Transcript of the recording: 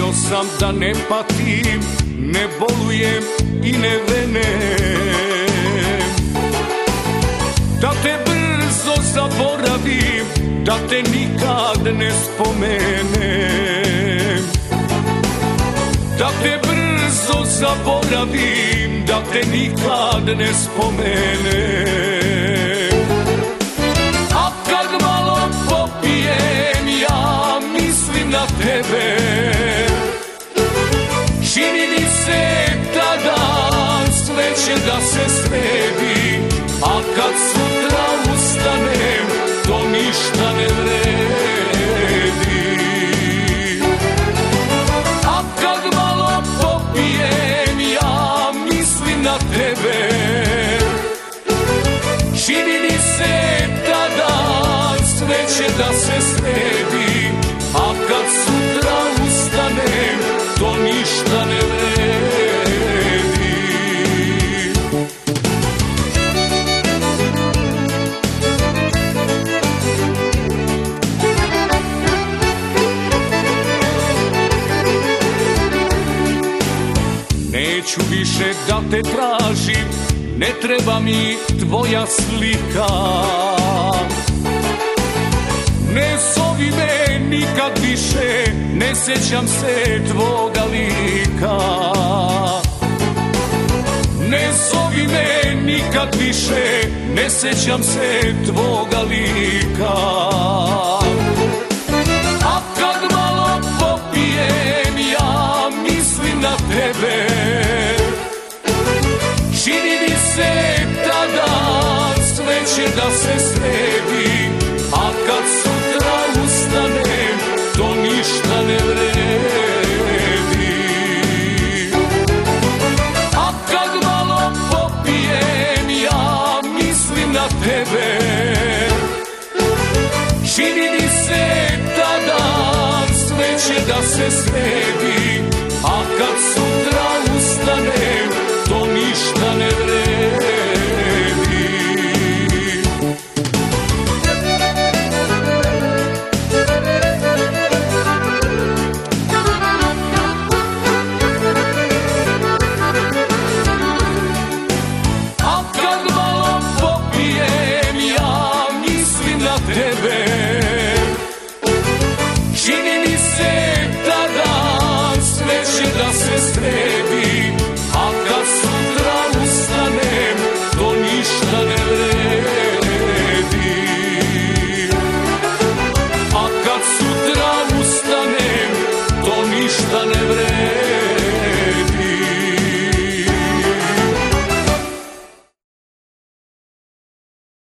Mislio sam da ne patim, ne bolujem i ne venem, da te brzo zaboravim, da te nikad ne spomenem, da te brzo zaboravim, da te nikad ne spomenem. A kad malo popijem, ja mislim na tebe, čini mi se tada sve će da se sredi, a kad sutra ustanem, to ništa ne vredi. A kad malo popijem, ja mislim na tebe, čini mi se tada sve će da se sredi, a kad sutra ustanem, to ništa ne vredi. Neću više da te tražim, ne treba mi tvoja slika, ne zovi me nikad više, ne sjećam se tvoga lika. Ne zovi me nikad više, ne sjećam se tvoga lika. A kad malo popijem, ja mislim na tebe, čini mi se tada sve će da se sredi, a kad sutra ustanem, to ništa ne vredi. A kad malo popijem, ja mislim na tebe, čini mi se tada sve će da se sredi, a kad sutra ustanem, to ništa ne vredi. A kad malo popijem, ja mislim na tebe, čini mi se tada sve će da se sredi, a kad sutra ustanem, to ništa ne vredi. A kad sutra ustanem, to ništa ne vredi.